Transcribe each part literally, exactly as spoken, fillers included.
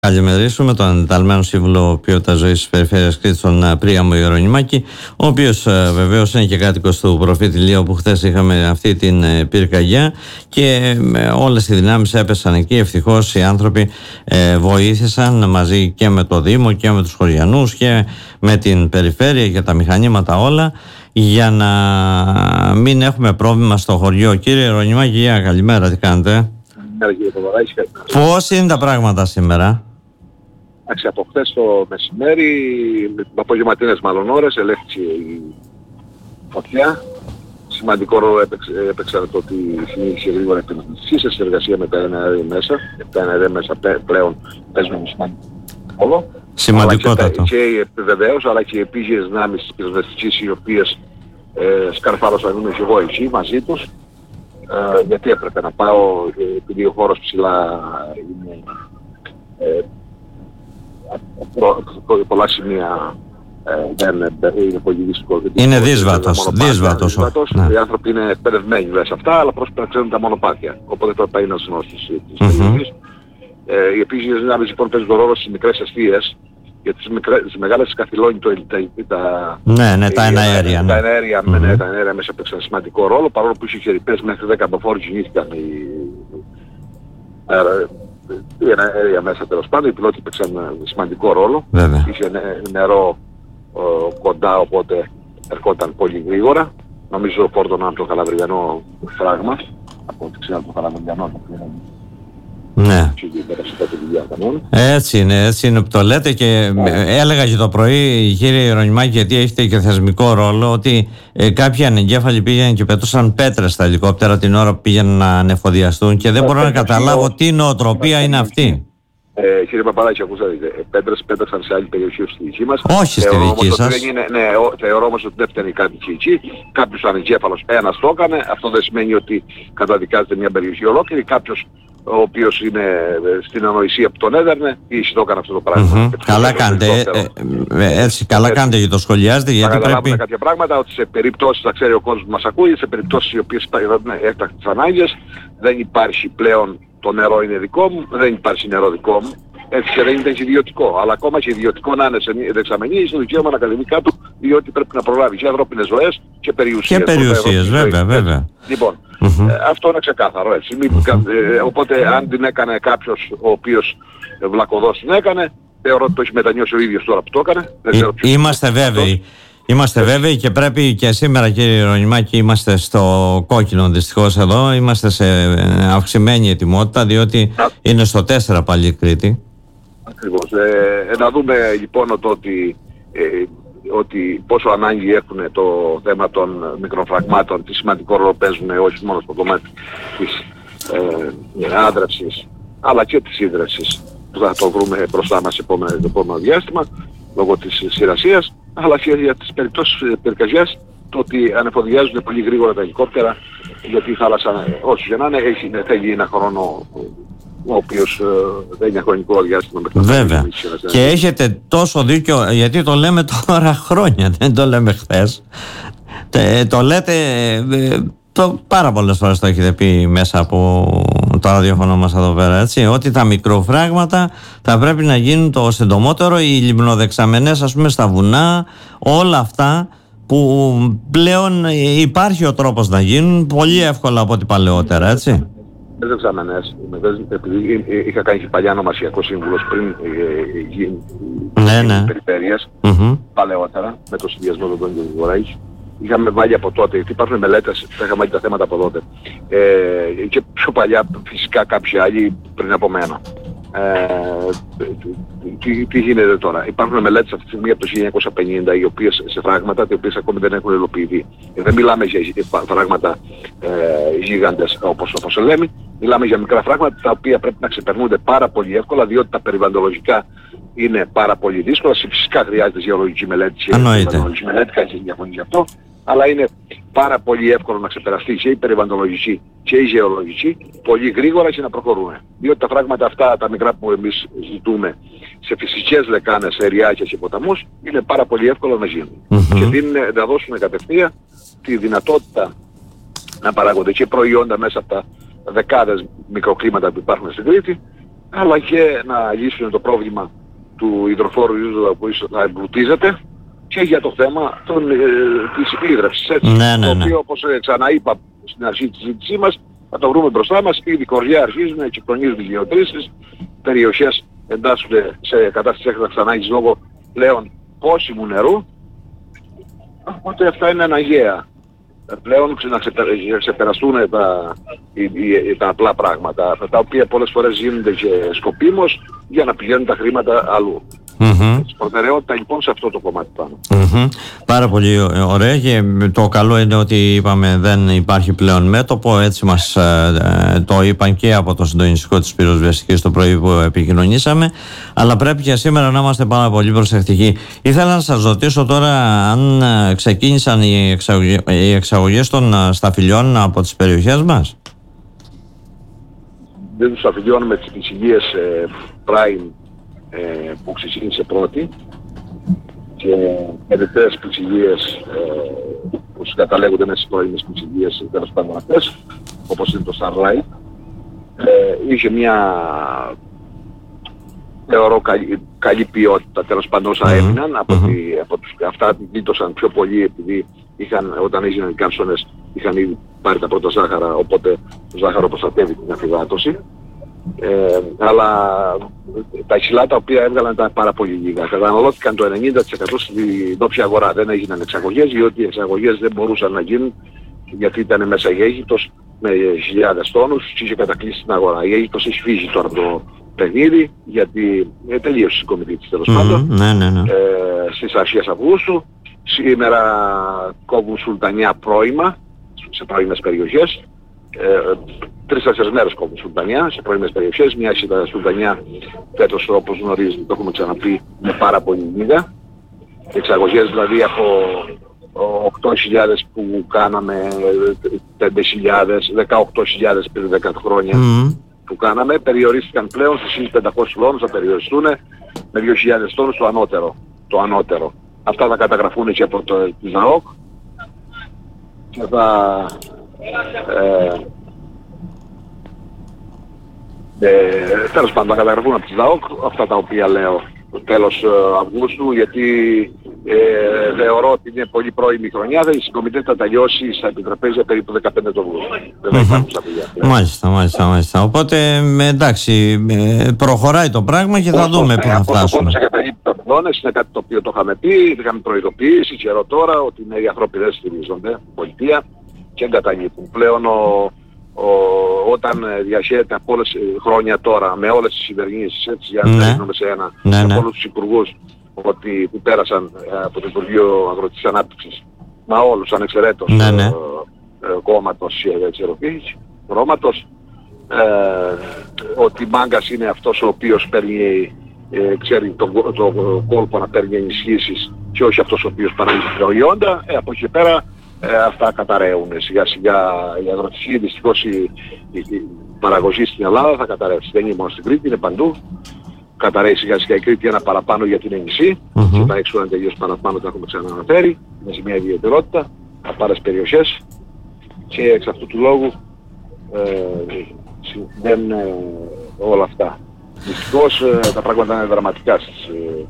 Καλημερίσουμε τον εντεταλμένο σύμβουλο ποιότητας ζωής της Περιφέρειας Κρήτης, τον Πρίαμο Ιερονιμάκη, ο οποίος βεβαίως είναι και κάτοικος του προφήτη Λία, όπου χθες είχαμε αυτή την πυρκαγιά και όλες οι δυνάμεις έπεσαν εκεί. Ευτυχώς οι άνθρωποι ε, βοήθησαν μαζί και με το Δήμο και με τους χωριανούς και με την Περιφέρεια και τα μηχανήματα όλα, για να μην έχουμε πρόβλημα στο χωριό. Κύριε Ιερονιμάκη, καλημέρα, τι κάνετε? Πώς είναι τα πράγματα σήμερα? Εντάξει, από χθες το μεσημέρι, με τις απογευματινές μάλλον ώρες, ελέγχθη η φωτιά. Σημαντικό ρόλο έπαιξε, έπαιξε το ότι συνήθισε γρήγορα επενδυτική σε συνεργασία με τα εν αρ ι μέσα. Τα εν αρ ι μέσα πλέον παίζουν σημαντικό ρόλο. Σημαντικότατο. Και, και βεβαίως, αλλά και οι επίγειες δυνάμεις της πυροσβεστικής, οι οποίες ε, σκαρφάρωσαν, είμαι και εγώ εκεί μαζί τους. Ε, γιατί έπρεπε να πάω, επειδή ο χώρος ψηλά είναι ε, προ, προ, πολλά σημεία ε, δεν είναι πολύ δύσκολο. Είναι δύσβατος. δύσβατος, ναι. Οι άνθρωποι είναι εκπαιδευμένοι σε αυτά, αλλά πρόσφατα να ξέρουν τα μονοπάτια. Οπότε πρέπει να είναι συνόστης της περιοχής. Οι επίγειες δυνάμεις λοιπόν παίζουν τον ρόλο στις μικρές εστίες. Για τις, μικρές, τις μεγάλες καθυλώνει το τα, ναι, ναι, τα εναέρια. Τα εναέρια, mm-hmm. ναι, τα εναέρια μέσα παίξαν σημαντικό ρόλο, παρόλο που είχε χερυπές μέχρι δέκα μποφόρ κινήθηκαν οι, οι εναέρια μέσα τέλος πάντων. Οι πιλότοι παίξαν σημαντικό ρόλο. Βέβαια. Είχε νερό ο, κοντά, οπότε ερχόταν πολύ γρήγορα. Νομίζω φόρτωναν από το Καλαβριανό φράγμα, από ό,τι ξέρω το Καλαβριανό. Ναι. Έτσι είναι, έτσι είναι που το λέτε. Και έλεγα και το πρωί, κύριε Ιερονιμάκη, γιατί έχετε και θεσμικό ρόλο, ότι ε, κάποιοι ανεγκέφαλοι πήγαιναν και πετούσαν πέτρες στα ελικόπτερα την ώρα που πήγαιναν να ανεφοδιαστούν και δεν μπορώ να καταλάβω τι νοοτροπία είναι αυτή. Ε, κύριε Παπαδάκη, ακούσατε, πέτρες πέταξαν σε άλλη περιοχή στη δική μας. Όχι στη δική σας. Είναι, ναι, θεωρώ όμως ότι δεν φταίνει κάτι εκεί. Κάποιος ανεγκέφαλος ένας το έκανε. Αυτό δεν σημαίνει ότι καταδικάζεται μια περιοχή ολόκληρη. Κάποιος ο οποίος είναι στην ανοησία που τον έδερνε ή εσύ το έκανε αυτό το πράγμα. Mm-hmm. Καλά κάνετε, ε, ε, έτσι, καλά έτσι, κάνετε και το σχολιάζετε, γιατί πρέπει... κάποια πράγματα, ότι σε περιπτώσεις, θα ξέρει ο κόσμος που μας ακούει, σε περιπτώσεις οι οποίες υπάρχουν έκτακτες ανάγκες, δεν υπάρχει πλέον το νερό είναι δικό μου, δεν υπάρχει νερό δικό μου. Έτσι και δεν είναι ιδιωτικό. Αλλά ακόμα και ιδιωτικό να είναι σε δεξαμενή, είσαι το δικαίωμα να κατεβεί κάτω, διότι πρέπει να προλάβει και ανθρώπινες ζωές και περιουσίες. Και περιουσίες, βέβαια, βέβαια. Λοιπόν, mm-hmm. ε, αυτό είναι ξεκάθαρο έτσι. Mm-hmm. Ε, οπότε αν την έκανε κάποιος ο οποίος βλακωδός την έκανε, θεωρώ ότι το έχει μετανιώσει ο ίδιος τώρα που το έκανε. Δεν ξέρω ε, είμαστε βέβαιοι. Είμαστε βέβαιοι και πρέπει και σήμερα, κύριε Ιερονιμάκη, είμαστε στο κόκκινο δυστυχώς εδώ. Είμαστε σε αυξημένη ετοιμότητα, διότι Α. είναι στο τέσσερα πάλι η Κρήτη. Ακριβώς. Ε, να δούμε λοιπόν το ότι, ε, ότι πόσο ανάγκη έχουν το θέμα των μικροφραγμάτων, τι σημαντικό ρόλο παίζουν όχι μόνο στο κομμάτι της ε, άδρευσης, αλλά και της ίδρευσης που θα το βρούμε μπροστά μας το επόμενο διάστημα λόγω της σειρασίας, αλλά και για τις περιπτώσεις πυρκαγιάς, το ότι ανεφοδιάζουν πολύ γρήγορα τα ελικόπτερα, γιατί η θάλασσα, όσο και να είναι, έχει, θέλει ένα χρόνο ο οποίος ε, δεν είναι χρονικό διάστημα. Βέβαια. Και έχετε τόσο δίκιο, γιατί το λέμε τώρα χρόνια, δεν το λέμε χθες. Τε, το λέτε, ε, το, πάρα πολλές φορές το έχετε πει μέσα από το ραδιόφωνο μας εδώ πέρα, έτσι, ότι τα μικροφράγματα θα πρέπει να γίνουν το συντομότερο, οι λιμνοδεξαμενές, ας πούμε, στα βουνά, όλα αυτά που πλέον υπάρχει ο τρόπος να γίνουν πολύ εύκολα από ό,τι παλαιότερα, έτσι. Δεν δεξαμενές, επειδή είχα κάνει και παλιά νομασιακό σύμβουλος πριν γίνει ναι, ναι. περιφέρειας, mm-hmm. παλαιότερα, με το συνδυασμό των Τόνιων Βορράγης. Είχαμε βάλει από τότε, γιατί υπάρχουν μελέτες, θα είχαμε βάλει τα θέματα από τότε. Ε, και πιο παλιά φυσικά κάποιοι άλλοι πριν από μένα. Ε, τι, τι γίνεται τώρα? Υπάρχουν μελέτες αυτή τη στιγμή από το χίλια εννιακόσια πενήντα, οι οποίες σε φράγματα, οι οποίες ακόμη δεν έχουν υλοποιηθεί. Δεν μιλάμε για φράγματα ε, γίγαντες όπως, όπως λέμε, μιλάμε για μικρά φράγματα τα οποία πρέπει να ξεπερνούνται πάρα πολύ εύκολα, διότι τα περιβαλλοντολογικά είναι πάρα πολύ δύσκολα. Φυσικά χρειάζεται γεωλογική μελέτη, γεωλογική μελέτη, κάτι διαφωνεί γι' αυτό, αλλά είναι πάρα πολύ εύκολο να ξεπεραστεί και η περιβαλλοντολογική και η γεωλογική πολύ γρήγορα και να προχωρούν. Διότι τα φράγματα αυτά, τα μικρά που εμείς ζητούμε σε φυσικές λεκάνες, σε ριάκια και ποταμούς, είναι πάρα πολύ εύκολο να γίνουν. Mm-hmm. Και δίνουν, να δώσουν κατευθείαν τη δυνατότητα να παράγονται και προϊόντα μέσα από τα δεκάδες μικροκλίματα που υπάρχουν στην Κρήτη, αλλά και να λύσουν το πρόβλημα του υδροφόρου ύδατος που θα εμπλουτίζεται και για το θέμα των, ε, της επίδρευσης, έτσι, ναι, ναι, ναι. το οποίο, όπως ε, ξαναείπα στην αρχή της συζήτησής μας, θα το βρούμε μπροστά μας. Ήδη κορδιά αρχίζουν να κυκλονίζουν οι γεωτρήσεις, περιοχές εντάσσονται σε κατάσταση έκτακτης ανάγκης λόγω πλέον πόσιμου νερού, οπότε αυτά είναι αναγκαία. Πλέον να ξεπεραστούν τα, τα απλά πράγματα, τα οποία πολλές φορές γίνονται και σκοπίμως για να πηγαίνουν τα χρήματα αλλού. Mm-hmm. Προτεραιότητα λοιπόν σε αυτό το κομμάτι πάνω. Mm-hmm. Πάρα πολύ ωραία, και το καλό είναι ότι είπαμε δεν υπάρχει πλέον μέτωπο, έτσι μας ε, το είπαν και από το συντονιστικό της πυροσβεστικής το πρωί που επικοινωνήσαμε, αλλά πρέπει και σήμερα να είμαστε πάρα πολύ προσεκτικοί. Ήθελα να σας ρωτήσω τώρα αν ξεκίνησαν οι, εξαγωγές, οι εξαγωγές των σταφυλιών από τις περιοχές μας. Δεν τους αφιλιώνουμε τις πισιλίες ε, Prime Ε, που ξεκίνησε πρώτη, και μερικές ποικιλίες ε, που συγκαταλέγονται μέσα στις πρώιμες ποικιλίες, τέλος πάντων αυτές, όπως είναι το Starlight, ε, είχε μια θεωρώ καλή, καλή ποιότητα, τέλος πάντων όσα έμειναν, από, mm-hmm. τη, από τους, αυτά γλίτωσαν πιο πολύ επειδή είχαν, όταν έγιναν οι κάμψονες είχαν ήδη πάρει τα πρώτα ζάχαρα, οπότε το ζάχαρο προστατεύει την αφυδάτωση. Ε, αλλά τα υψηλά τα οποία έβγαλαν ήταν πάρα πολύ λίγα. Καταναλώθηκαν το ενενήντα τοις εκατό στην όποια αγορά. Δεν έγιναν εξαγωγές, διότι οι εξαγωγές δεν μπορούσαν να γίνουν, γιατί ήταν μέσα η Αίγυπτος με χιλιάδες τόνους και είχε κατακλείσει την αγορά. Η Αίγυπτος έχει φύγει τώρα από το παιχνίδι, γιατί ε, τελείωσε η κομιτή της τέλος mm-hmm, πάντων, ναι, ναι, ναι. Ε, στις αρχές Αυγούστου. Σήμερα κόβουν σουλτανιά πρώιμα σε πρώιμες περιοχές. Ε, Τρεις-τέσσερις μέρες κόβουν σουλτανιά σε πρώιμες περιοχές. Μια σουλτανιά φέτος, όπως γνωρίζετε, το έχουμε ξαναπεί, με πάρα πολύ λίγα. Εξαγωγές δηλαδή από οκτώ χιλιάδες που κάναμε, πέντε χιλιάδες, δεκαοκτώ χιλιάδες πριν δέκα χρόνια mm. που κάναμε, περιορίστηκαν πλέον στους χίλιους πεντακόσιους τόνους, θα περιοριστούν με δύο χιλιάδες τόνους το ανώτερο, το ανώτερο. Αυτά θα καταγραφούν και από το ΖΑΟΚ και θα ε, ε, τέλος πάντων θα καταγραφούν από τη ΖΑΟΚ αυτά τα οποία λέω το τέλος ε, Αυγούστου, γιατί ε, θεωρώ ότι είναι πολύ πρώιμη χρονιά. Η συγκομιτέ θα τελειώσει στα επιτραπέζια περίπου δεκαπέντε του Αυγούστου. Δεν θα υπάρχουν στα παιδιά. Μάλιστα, μάλιστα, μάλιστα. Οπότε εντάξει, προχωράει το πράγμα και θα δούμε πού θα φτάσουμε. Είναι κάτι το οποίο το είχαμε πει, είχαμε προειδοποιήσει καιρό τώρα ότι οι άνθρωποι δεν στηρίζονται, πολιτεία, και εγκαταλείπουν. Πλέον ο, ο, όταν διαχέεται από όλες χρόνια τώρα με όλες τις κυβερνήσεις, έτσι, για να ναι. ρίχνουμε σε ένα, ναι, σε ναι. όλους τους υπουργούς ότι, που πέρασαν από το Υπουργείο Αγροτικής Ανάπτυξης, μα όλους ανεξαιρέτως ναι, ναι. ε, ε, κόμματος και χρώματος, ε, ότι μάγκας είναι αυτός ο οποίος παίρνει, ε, ξέρει τον το, το, το κόλπο να παίρνει ενισχύσεις και όχι αυτός ο οποίος παράγει προϊόντα. Ε, από εκεί πέρα ε, αυτά καταραίουν σιγά σιγά. Η αγροτική, δυστυχώς η, η, η παραγωγή στην Ελλάδα θα καταρρεύσει. Δεν είναι μόνο στην Κρήτη, είναι παντού. Καταραίει σιγά σιγά η Κρήτη ένα παραπάνω γιατί είναι νησί. Mm-hmm. Και τα έξω είναι τελείως παραπάνω, τα έχουμε ξαναναφέρει. Είναι σε μια ιδιαιτερότητα από άλλες περιοχές. Και εξ αυτού του λόγου ε, συμβαίνουν ε, όλα αυτά. Δυστυχώς ε, τα πράγματα είναι δραματικά στις, ε,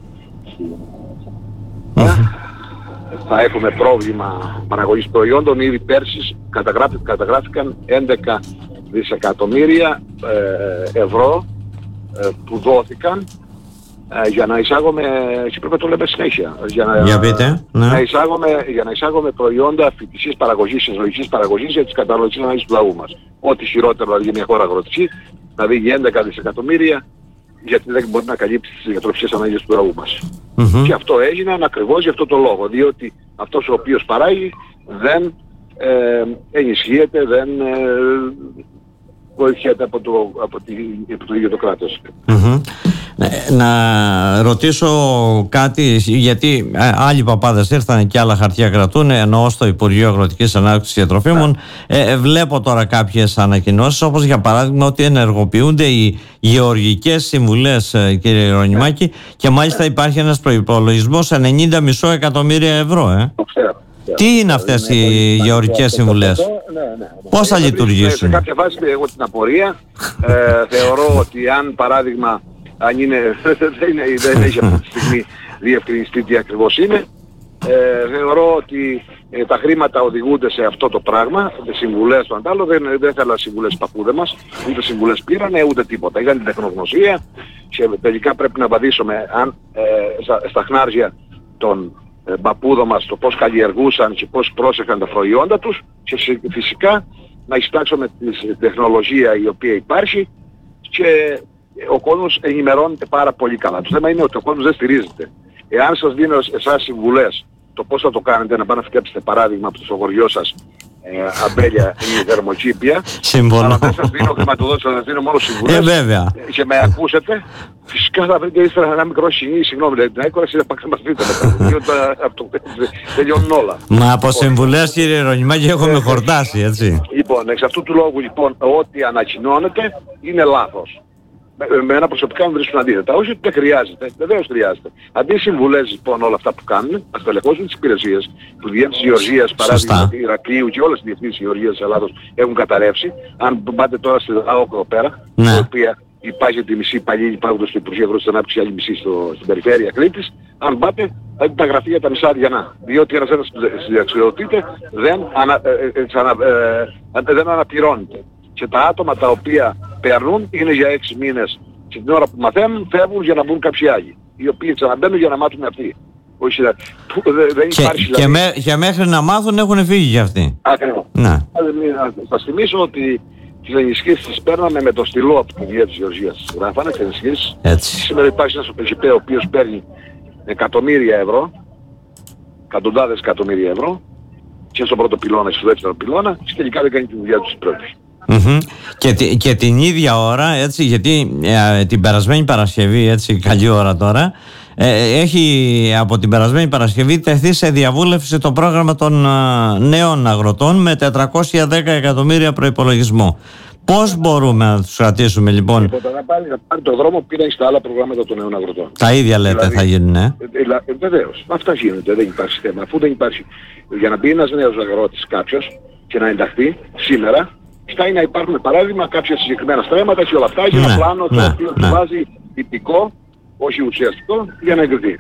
mm-hmm. ε, θα έχουμε πρόβλημα παραγωγής προϊόντων. Ήδη πέρσι καταγράφηκαν έντεκα δισεκατομμύρια ε, ευρώ ε, που δόθηκαν ε, για να εισάγουμε, και πρέπει να το λέμε συνέχεια, για να, για πείτε, ναι. να, εισάγουμε, για να εισάγουμε προϊόντα φυτικής παραγωγής, συζωικής παραγωγής για τις καταναλωτικές ανάγκες του λαού μας. Ό,τι χειρότερο δηλαδή για μια χώρα αγροτική, δηλαδή για έντεκα δισεκατομμύρια, γιατί δεν μπορεί να καλύψει τις διατροφικές ανάγκες του λαού μας. Mm-hmm. Και αυτό έγινε ακριβώς για αυτό το λόγο, διότι αυτός ο οποίος παράγει δεν ε, ενισχύεται, δεν ε, βοηθιέται από το, από, τη, από το ίδιο το κράτος. Mm-hmm. Να ρωτήσω κάτι, γιατί άλλοι παπάδες ήρθαν και άλλα χαρτιά κρατούν, εννοώ στο Υπουργείο Αγροτικής Ανάπτυξης και Τροφίμων. ε, βλέπω τώρα κάποιες ανακοινώσεις, όπως για παράδειγμα ότι ενεργοποιούνται οι γεωργικές συμβουλές, κύριε Ιερονυμάκη, και μάλιστα υπάρχει ένας προϋπολογισμός ενενήντα κόμμα πέντε εκατομμύρια ευρώ. Ε. Το ξέρω. Τι είναι αυτές οι γεωργικές συμβουλές? Ναι, ναι, ναι. Πώς θα λειτουργήσουν? Σε κάποια φάση έχω την απορία. ε, θεωρώ ότι αν παράδειγμα, αν είναι, δεν έχει αυτή τη στιγμή διευκρινιστεί τι ακριβώς είναι, ε, θεωρώ ότι ε, τα χρήματα οδηγούνται σε αυτό το πράγμα, τις συμβουλές του αντάλλου, δεν, δεν θέλαν συμβουλές παππούδες μας, ούτε συμβουλές πήρανε, ούτε τίποτα. Είχαν την τεχνογνωσία και τελικά πρέπει να βαδίσουμε αν, ε, στα, στα χνάρια των ε, παππούδων μας το πώς καλλιεργούσαν και πώς πρόσεχαν τα προϊόντα τους και φυσικά να εισπράξουμε τη τεχνολογία η οποία υπάρχει και ο κόσμος ενημερώνεται πάρα πολύ καλά. Το θέμα είναι ότι ο κόσμος δεν στηρίζεται. Εάν σας δίνω εσάς συμβουλές το πώς θα το κάνετε, να πάνε να φυτέψετε παράδειγμα από το στο χωριό σας ε, αμπέλια ή δερμοκήπια, αλλά δεν σας δίνω χρηματοδότηση, θα σας δίνω μόνο συμβουλές ε, βέβαια. και με ακούσετε, φυσικά θα βρείτε ύστερα ένα μικρό σινί, συγγνώμη, δηλαδή την έκοραση θα μας πείτε μετά, τελειώνουν όλα. Μα από συμβουλές κύριε Ιερονυμάκη έχουμε χορτάσει, έτσι. Λοιπόν, εξ αυτού του λόγου λοιπόν, ό,τι ανακοινώνεται είναι λάθος. Με ένα προσωπικά μου βρίσκουν αντίθετα. Όχι ότι δεν χρειάζεται, βεβαίως χρειάζεται. Αντί συμβουλές λοιπόν όλα αυτά που κάνουν, ας τελεχώσουν τις υπηρεσίες που διεύθυνση της Γεωργίας, παράδειγμα του Ηρακλείου και όλες τις διεθνείς Γεωργίες της Ελλάδος έχουν καταρρεύσει. Αν πάτε τώρα στη ΔΑΟΚ εδώ πέρα, ναι. η οποία υπάρχει τη μισή υπαλλήλοι υπάρχοντας στο Υπουργείο Αγρότης Ανάπτυξης, άλλη μισή στο, στην περιφέρεια Κρήτης, αν πάτε θα δείτε τα γραφεία τα μισά αδιανά. Διότι ένας ένας συνταξιοδοτείται δεν, ανα, ε, ε, ξανα, ε, ε, δεν αναπληρώνεται. Και τα άτομα τα οποία περνούν είναι για έξι μήνες και την ώρα που μαθαίνουν φεύγουν για να μπουν κάποιοι άλλοι, οι οποίοι ξαναμπαίνουν για να μάθουν αυτοί. Όχι, δεν και, υπάρχει, και, δηλαδή... με, και μέχρι να μάθουν έχουν φύγει για αυτοί. Ακριβώς. Να. Θα θυμίσω ότι τις ενισχύσεις τις παίρναμε με το στυλό από την Υγεία της Γεωργίας. Γράφανε τις ενισχύσεις. Σήμερα υπάρχει ένας ΟΠΕΖΙΠΕ ο οποίος παίρνει εκατομμύρια ευρώ, εκατοντάδες εκατομμύρια ευρώ, και στον πρώτο πυλώνα και στο δεύτερο πυλώνα, και τελικά δεν κάνει τη δουλειά του στην πρώτη. Mm-hmm. Και, και την ίδια ώρα, έτσι, γιατί ε, την περασμένη Παρασκευή, έτσι, καλή ώρα τώρα, ε, έχει από την περασμένη Παρασκευή τεθεί σε διαβούλευση το πρόγραμμα των ε, νέων αγροτών με τετρακόσια δέκα εκατομμύρια προϋπολογισμό. Πώς μπορούμε να τους κρατήσουμε λοιπόν? Λοιπόν, να πάρει, να πάρει το δρόμο που πήραν στα άλλα προγράμματα των νέων αγροτών. Τα ίδια λέτε δηλαδή, θα γίνουν, ε? ε, ε βεβαίως, αυτά γίνονται, δεν υπάρχει θέμα. Αφού δεν υπάρχει, για να μπει ένας νέος αγρότης κάποιος και να ενταχθεί σήμερα, φτάνει να υπάρχουν παράδειγμα κάποια συγκεκριμένα στρέμματα και όλα αυτά για ένα πλάνο το οποίο του βάζει τυπικό, όχι ουσιαστικό, για να εγκριθεί.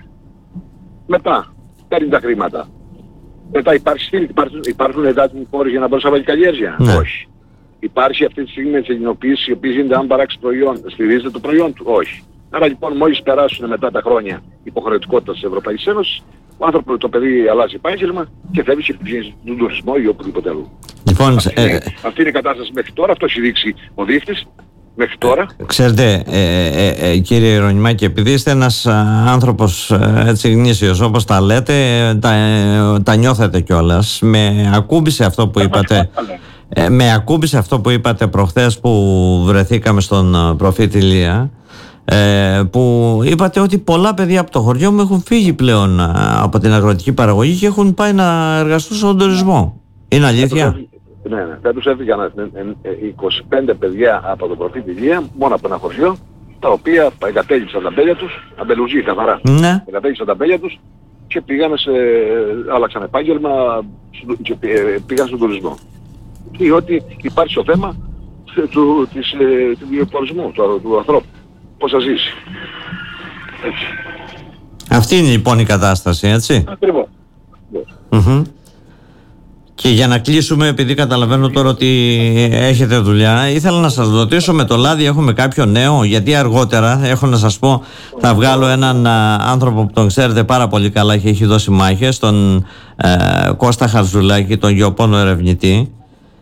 Μετά, παίρνει τα χρήματα. Μετά υπάρχει στήλη, υπάρχουν, υπάρχουν εντάτιμοι πόροι για να μπορέσει να βάλει καλλιέργεια. Ναι. Όχι. Υπάρχει αυτή τη στιγμή με τις ελληνοποιήσεις οι οποίες γίνεται αν παράξει προϊόν, στηρίζεται το προϊόν του. Όχι. Άρα λοιπόν μόλις περάσουν μετά τα χρόνια υποχρεωτικότητας της Ευρωπαϊκής Ένωσης, ο άνθρωπος, το παιδί αλλάζει επάγγελμα και φεύγει και πηγαίνει στον τουρισμό ή οπουδήποτε αλλού. Λοιπόν, αυτή, ε, είναι, αυτή είναι η κατάσταση μέχρι τώρα, αυτό έχει δείξει ο δείκτης μέχρι τώρα. Ξέρετε, ε, ε, ε, κύριε Ιερονυμάκη, επειδή είστε ένας άνθρωπος ε, έτσι γνήσιος όπως τα λέτε, τα, ε, τα νιώθετε κιόλας, με ακούμπησε αυτό που είπατε. Ε, με ακούμπησε αυτό που είπατε προχθές που βρεθήκαμε στον προφήτη Ηλία, ε, που είπατε ότι πολλά παιδιά από το χωριό μου έχουν φύγει πλέον από την αγροτική παραγωγή και έχουν πάει να εργαστούν στον τουρισμό. Είναι αλήθεια? Ναι, ναι. Φέτος έφυγαν είκοσι πέντε παιδιά από τον προφήτη Ηλία, μόνο από ένα χωριό, τα οποία εγκατέλειψαν τα μπέλια τους, αμπελουζί καθαρά, ναι. εγκατέλειψαν τα μπέλια τους και πήγαν σε, άλλαξαν επάγγελμα και πήγαν στον τουρισμό. Διότι υπάρχει το θέμα του, της, του βιοπορισμού του, του ανθρώπου. Πώς θα ζήσει. Έτσι. Αυτή είναι λοιπόν η κατάσταση, έτσι. Ακριβώς. Mm-hmm. Και για να κλείσουμε, επειδή καταλαβαίνω τώρα ότι έχετε δουλειά, ήθελα να σας ρωτήσω, με το λάδι έχουμε κάποιο νέο? Γιατί αργότερα, έχω να σας πω, θα βγάλω έναν α, άνθρωπο που τον ξέρετε πάρα πολύ καλά και έχει δώσει μάχες, τον ε, Κώστα Χαρζουλάκη, τον γεωπόνο ερευνητή,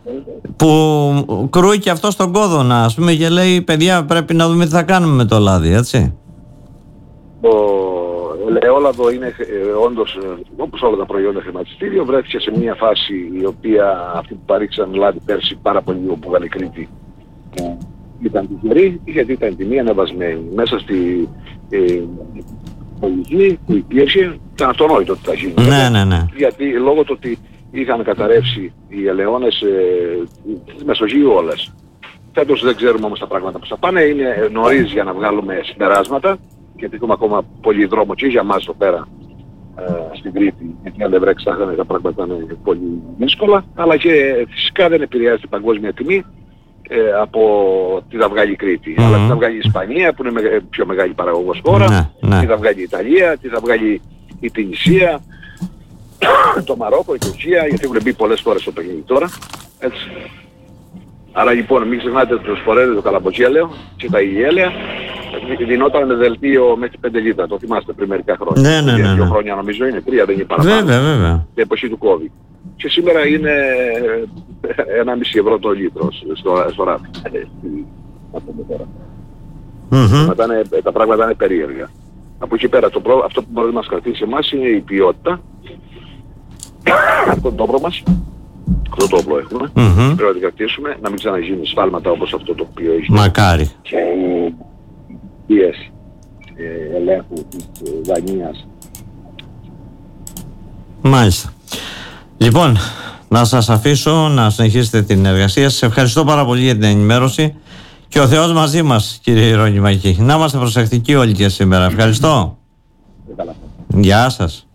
που κρούει και αυτό στον κόδωνα, ας πούμε, και λέει, παιδιά, πρέπει να δούμε τι θα κάνουμε με το λάδι, έτσι. Το ελαιόλαδο είναι ε, όντως, όπως όλα τα προϊόντα χρηματιστήριο, βρέθηκε σε μια φάση η οποία αυτοί που παρήξαν λάδι πέρσι πάρα πολύ όπου ήταν η Κρήτη ήταν τυχεροί, γιατί ήταν τιμή ανεβασμένη. Μέσα στη ε, πολιτική που υπήρχε ήταν αυτονόητο ότι θα γίνει. Ναι, ναι, ναι. Γιατί λόγω του ότι είχαν καταρρεύσει οι ελαιώνες ε, της Μεσογείου όλες. Φέτος δεν ξέρουμε όμως τα πράγματα που θα πάνε, είναι νωρίς για να βγάλουμε συμπεράσματα, γιατί έχουμε ακόμα πολύ δρόμο και για μας εδώ πέρα ε, στην Κρήτη, γιατί αν δεν βρέξανε τα πράγματα είναι πολύ δύσκολα, αλλά και φυσικά δεν επηρεάζει την παγκόσμια τιμή ε, από τι θα βγάλει η Κρήτη. Mm-hmm. Αλλά τι θα βγάλει η Ισπανία που είναι με, πιο μεγάλη παραγωγός χώρα, mm-hmm. τι θα βγάλει η Ιταλία, τι θα βγάλει η Τινησία, το Μαρόκο, η Τουρκία, γιατί έχουν μπει πολλές χώρες στο παιχνίδι τώρα. Έτσι. Άρα λοιπόν μην ξεχνάτε το Σπορέλαιο, το Καλαμποτζέλαιο και τα Ιγιέλαια. Δινόταν με δελτίο μέχρι πέντε λίτρα, το θυμάστε πριν μερικά χρόνια. Ναι, ναι, ναι, ναι. Δύο χρόνια νομίζω είναι, τρία δεν είναι παραπάνω. Βέβαια, βέβαια. Την εποχή του COVID. Και σήμερα είναι ένα κόμμα πέντε ευρώ το λίτρο στο, στο ράφι. Mm-hmm. Είναι, τα πράγματα είναι περίεργα. Από εκεί πέρα το προ... αυτό που μπορεί να μας κρατήσει εμάς είναι η ποιότητα. Αυτό το όπλο μας. Αυτό το όπλο έχουμε. Mm-hmm. Πρέπει να την κρατήσουμε, να μην ξαναγίνουν σφάλματα όπως αυτό το οποίο έχει. Μακάρι. Και η πίεση ε, ελέγχου της Δανίας. Μάλιστα. Λοιπόν, να σας αφήσω να συνεχίσετε την εργασία σας. Ευχαριστώ πάρα πολύ για την ενημέρωση και ο Θεός μαζί μας, κύριε Ιερώνυμακη. Να είμαστε προσεκτικοί όλοι και σήμερα. Ευχαριστώ. Γεια σας.